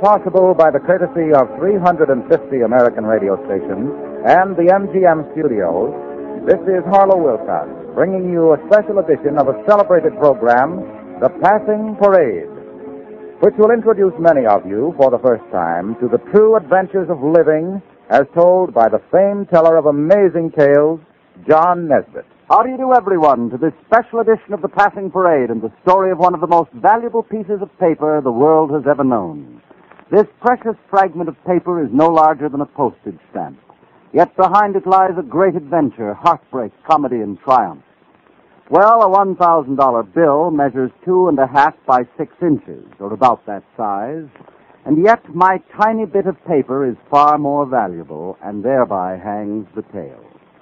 possible by the courtesy of 350 American radio stations and the MGM studios, this is Harlow Wilcox bringing you a special edition of a celebrated program, The Passing Parade, which will introduce many of you for the first time to the true adventures of living as told by the famed teller of amazing tales, John Nesbitt. How do you do, everyone, to this special edition of The Passing Parade and the story of one of the most valuable pieces of paper the world has ever known. This precious fragment of paper is no larger than a postage stamp. Yet behind it lies a great adventure, heartbreak, comedy, and triumph. Well, a $1,000 bill measures 2.5 by 6 inches, or about that size, and yet my tiny bit of paper is far more valuable, and thereby hangs the tale.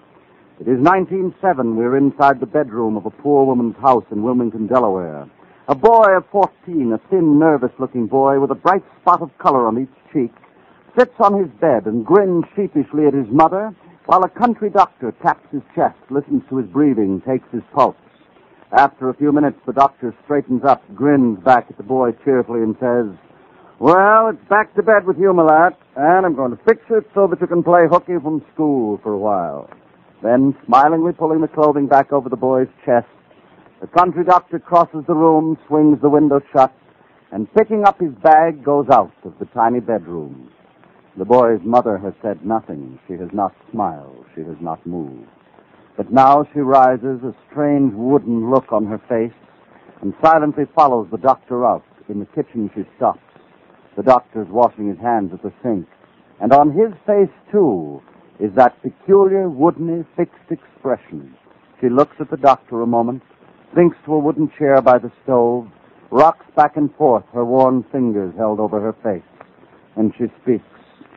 It is 1907. We're inside the bedroom of a poor woman's house in Wilmington, Delaware. A boy of 14, a thin, nervous-looking boy with a bright spot of color on each cheek, sits on his bed and grins sheepishly at his mother, while a country doctor taps his chest, listens to his breathing, takes his pulse. After a few minutes, the doctor straightens up, grins back at the boy cheerfully, and says, "Well, it's back to bed with you, my lad, and I'm going to fix it so that you can play hooky from school for a while." Then, smilingly pulling the clothing back over the boy's chest, the country doctor crosses the room, swings the window shut, and picking up his bag, goes out of the tiny bedroom. The boy's mother has said nothing. She has not smiled. She has not moved. But now she rises, a strange wooden look on her face, and silently follows the doctor out. In the kitchen she stops. The doctor's washing his hands at the sink. And on his face, too, is that peculiar, woodeny, fixed expression. She looks at the doctor a moment, sinks to a wooden chair by the stove, rocks back and forth, her worn fingers held over her face, and she speaks.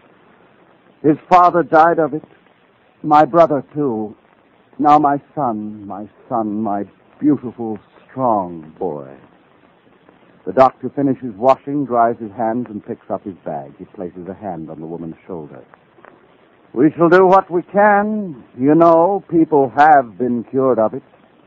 "His father died of it. My brother, too. Now my son, my beautiful, strong boy." The doctor finishes washing, dries his hands, and picks up his bag. He places a hand on the woman's shoulder. "We shall do what we can. You know, people have been cured of it.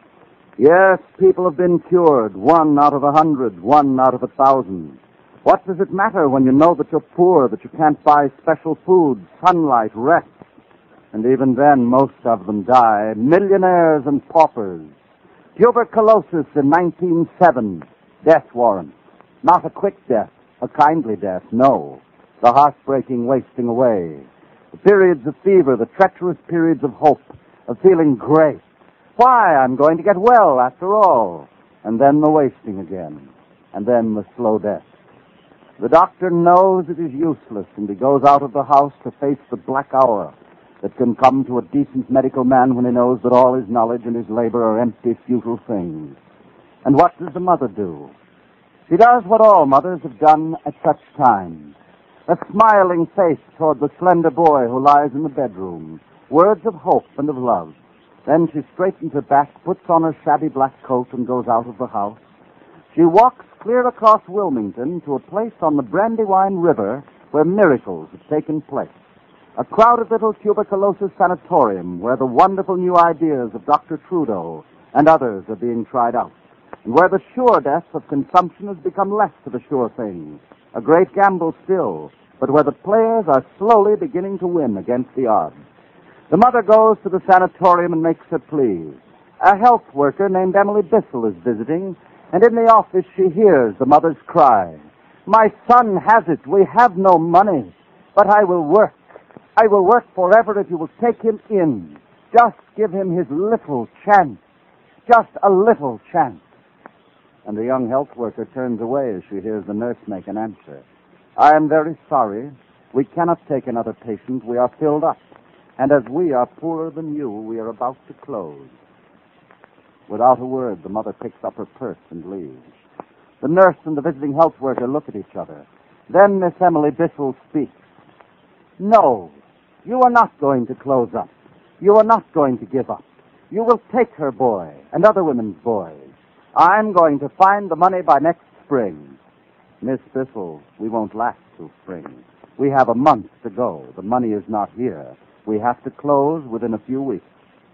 Yes, people have been cured. 1 out of 100, 1 out of 1,000. What does it matter when you know that you're poor, that you can't buy special food, sunlight, rest? And even then, most of them die. Millionaires and paupers. Tuberculosis in 1907. Death warrant. Not a quick death, a kindly death, no. The heartbreaking wasting away. The periods of fever, the treacherous periods of hope, of feeling great. Why, I'm going to get well after all. And then the wasting again. And then the slow death. The doctor knows it is useless, and he goes out of the house to face the black hour that can come to a decent medical man when he knows that all his knowledge and his labor are empty, futile things. And what does the mother do? She does what all mothers have done at such times. A smiling face toward the slender boy who lies in the bedroom. Words of hope and of love. Then she straightens her back, puts on her shabby black coat, and goes out of the house. She walks clear across Wilmington to a place on the Brandywine River where miracles have taken place. A crowded little tuberculosis sanatorium where the wonderful new ideas of Dr. Trudeau and others are being tried out, and where the sure death of consumption has become less of a sure thing. A great gamble still, but where the players are slowly beginning to win against the odds. The mother goes to the sanatorium and makes her plea. A health worker named Emily Bissell is visiting, and in the office she hears the mother's cry. "My son has it. We have no money, but I will work. I will work forever if you will take him in. Just give him his little chance. Just a little chance." And the young health worker turns away as she hears the nurse make an answer. "I am very sorry. We cannot take another patient. We are filled up. And as we are poorer than you, we are about to close." Without a word, the mother picks up her purse and leaves. The nurse and the visiting health worker look at each other. Then Miss Emily Bissell speaks. "No, you are not going to close up. You are not going to give up. You will take her boy and other women's boys. I'm going to find the money by next spring." "Miss Bissell, we won't last till spring. We have a month to go. The money is not here. We have to close within a few weeks."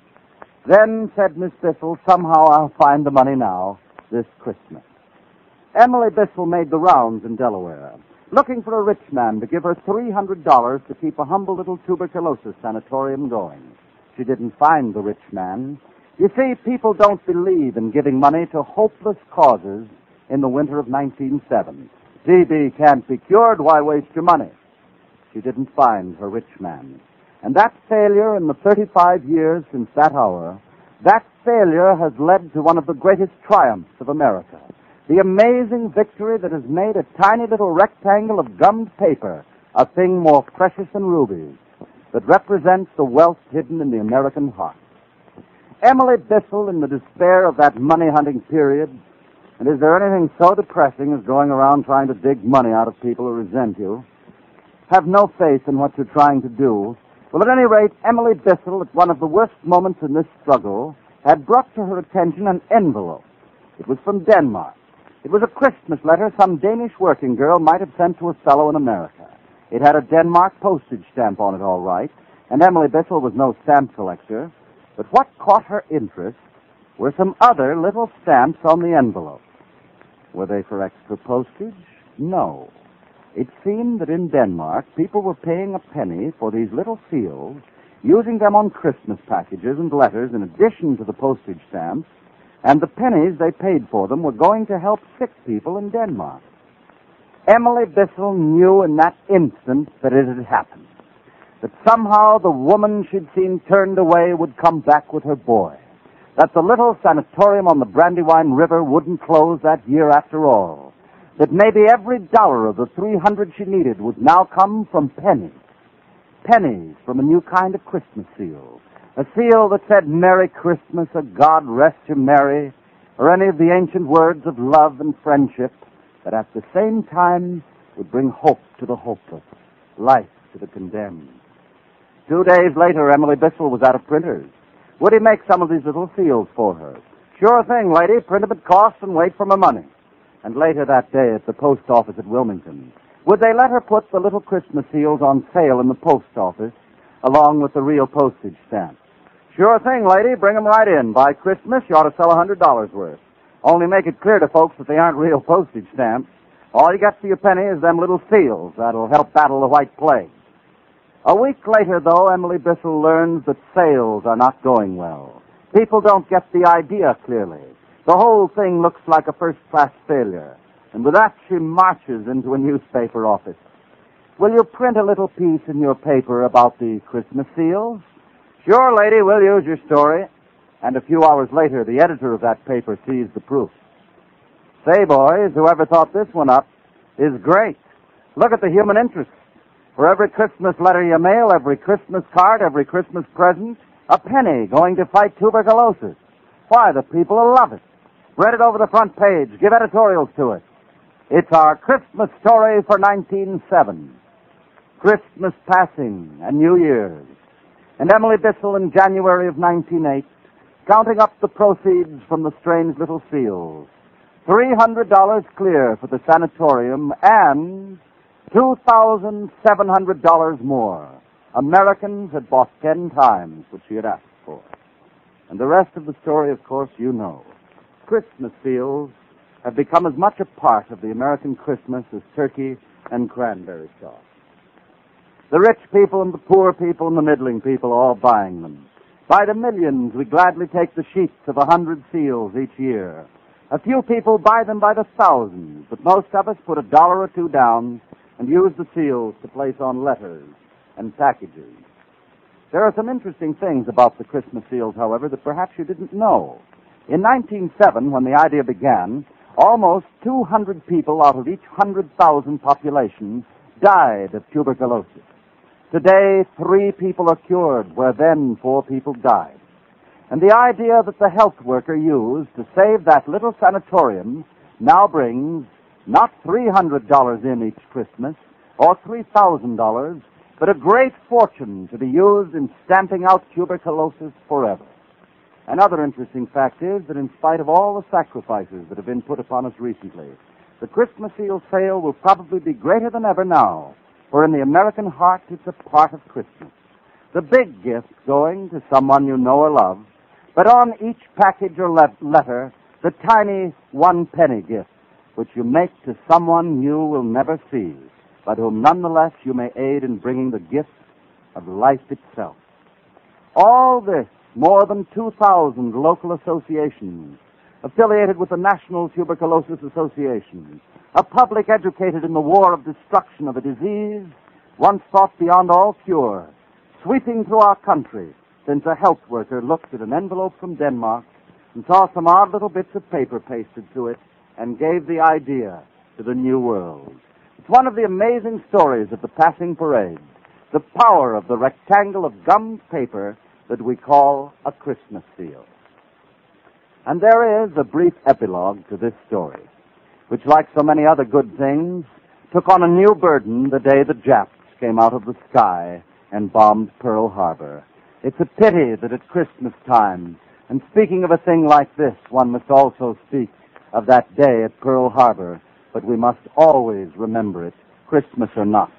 "Then," said Miss Bissell, "somehow I'll find the money now, this Christmas." Emily Bissell made the rounds in Delaware. looking for a rich man to give her $300 to keep a humble little tuberculosis sanatorium going. She didn't find the rich man. You see, people don't believe in giving money to hopeless causes in the winter of 1907. TB can't be cured, why waste your money? She didn't find her rich man. And that failure in the 35 years since that hour, that failure has led to one of the greatest triumphs of America. The amazing victory that has made a tiny little rectangle of gummed paper a thing more precious than rubies, that represents the wealth hidden in the American heart. Emily Bissell, in the despair of that money-hunting period, and is there anything so depressing as going around trying to dig money out of people who resent you? Have no faith in what you're trying to do. Well, at any rate, Emily Bissell, at one of the worst moments in this struggle, had brought to her attention an envelope. It was from Denmark. It was a Christmas letter some Danish working girl might have sent to a fellow in America. It had a Denmark postage stamp on it, all right, and Emily Bissell was no stamp collector. But what caught her interest were some other little stamps on the envelope. Were they for extra postage? No. It seemed that in Denmark, people were paying a penny for these little seals, using them on Christmas packages and letters in addition to the postage stamps, and the pennies they paid for them were going to help sick people in Denmark. Emily Bissell knew in that instant that it had happened, that somehow the woman she'd seen turned away would come back with her boy, that the little sanatorium on the Brandywine River wouldn't close that year after all, that maybe every dollar of the $300 she needed would now come from pennies. Pennies from a new kind of Christmas seal. A seal that said, "Merry Christmas, a God rest you merry," or any of the ancient words of love and friendship that at the same time would bring hope to the hopeless, life to the condemned. 2 days later, Emily Bissell was out of printers. Would he make some of these little seals for her? Sure thing, lady. Print them at cost and wait for my money. And later that day at the post office at Wilmington, would they let her put the little Christmas seals on sale in the post office along with the real postage stamp? Sure thing, lady. Bring them right in. By Christmas, you ought to sell $100 worth. Only make it clear to folks that they aren't real postage stamps. All you got for your penny is them little seals that'll help battle the white plague. A week later, though, Emily Bissell learns that sales are not going well. People don't get the idea clearly. The whole thing looks like a first-class failure. And with that, she marches into a newspaper office. "Will you print a little piece in your paper about the Christmas seals?" "Sure, lady, we'll use your story." And a few hours later, the editor of that paper sees the proof. "Say, boys, whoever thought this one up is great. Look at the human interest. For every Christmas letter you mail, every Christmas card, every Christmas present, a penny going to fight tuberculosis. Why, the people will love it. Spread it over the front page. Give editorials to it. It's our Christmas story for 1907. Christmas passing and New Year's. And Emily Bissell in January of 1908, counting up the proceeds from the strange little seals. $300 clear for the sanatorium and $2,700 more. Americans had bought 10 times what she had asked for. And the rest of the story, of course, you know. Christmas seals have become as much a part of the American Christmas as turkey and cranberry sauce. The rich people and the poor people and the middling people are all buying them. By the millions, we gladly take the sheets of 100 seals each year. A few people buy them by the thousands, but most of us put $1 or $2 down and use the seals to place on letters and packages. There are some interesting things about the Christmas seals, however, that perhaps you didn't know. In 1907, when the idea began, almost 200 people out of each 100,000 population died of tuberculosis. Today, 3 people are cured, where then 4 people died. And the idea that the health worker used to save that little sanatorium now brings not $300 in each Christmas or $3,000, but a great fortune to be used in stamping out tuberculosis forever. Another interesting fact is that in spite of all the sacrifices that have been put upon us recently, the Christmas seal sale will probably be greater than ever now, for in the American heart it's a part of Christmas. The big gift going to someone you know or love, but on each package or letter, the tiny 1 penny gift, which you make to someone you will never see. but whom nonetheless you may aid in bringing the gift of life itself. All this, more than 2,000 local associations affiliated with the National Tuberculosis Association, a public educated in the war of destruction of a disease once thought beyond all cure, sweeping through our country since a health worker looked at an envelope from Denmark and saw some odd little bits of paper pasted to it and gave the idea to the new world. It's one of the amazing stories of the passing parade, the power of the rectangle of gummed paper that we call a Christmas seal. And there is a brief epilogue to this story, which, like so many other good things, took on a new burden the day the Japs came out of the sky and bombed Pearl Harbor. It's a pity that at Christmas time, and speaking of a thing like this, one must also speak of that day at Pearl Harbor, but we must always remember it, Christmas or not.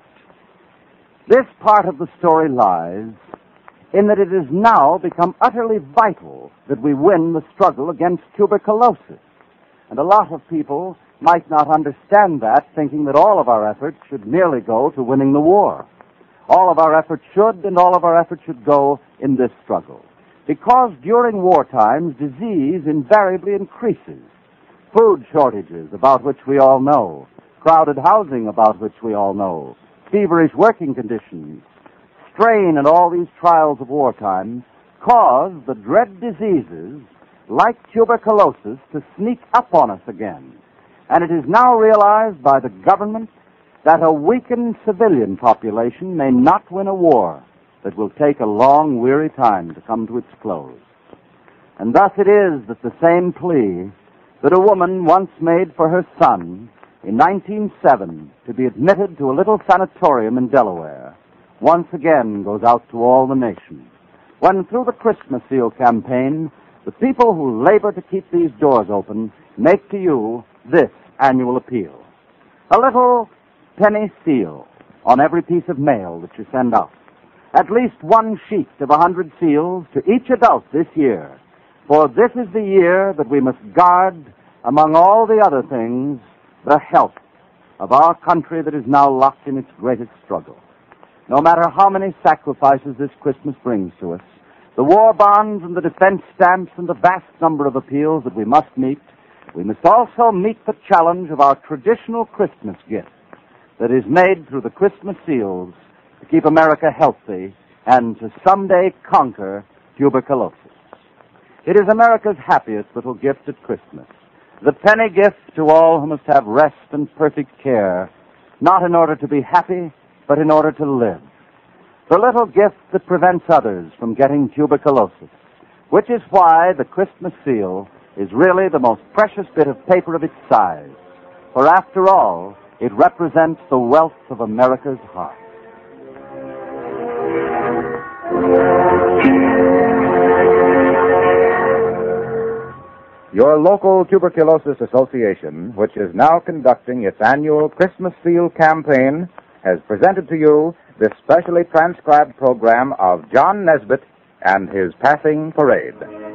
This part of the story lies in that it has now become utterly vital that we win the struggle against tuberculosis. And a lot of people might not understand that, thinking that all of our efforts should merely go to winning the war. All of our efforts should, and all of our efforts should go in this struggle. Because during war times, disease invariably increases. Food shortages, about which we all know. Crowded housing, about which we all know. Feverish working conditions. Strain and all these trials of wartime cause the dread diseases, like tuberculosis, to sneak up on us again. And it is now realized by the government that a weakened civilian population may not win a war that will take a long, weary time to come to its close. And thus it is that the same plea that a woman once made for her son in 1907 to be admitted to a little sanatorium in Delaware once again goes out to all the nation, when through the Christmas Seal campaign, the people who labor to keep these doors open make to you this annual appeal. A little penny seal on every piece of mail that you send out. At least one sheet of 100 seals to each adult this year, for this is the year that we must guard, among all the other things, the health of our country that is now locked in its greatest struggle. No matter how many sacrifices this Christmas brings to us, the war bonds and the defense stamps and the vast number of appeals that we must meet, we must also meet the challenge of our traditional Christmas gift that is made through the Christmas seals to keep America healthy and to someday conquer tuberculosis. It is America's happiest little gift at Christmas, the penny gift to all who must have rest and perfect care, not in order to be happy, but in order to live. The little gift that prevents others from getting tuberculosis, which is why the Christmas seal is really the most precious bit of paper of its size. For after all, it represents the wealth of America's heart. Your local Tuberculosis Association, which is now conducting its annual Christmas Seal campaign, has presented to you this specially transcribed program of John Nesbitt and his Passing Parade.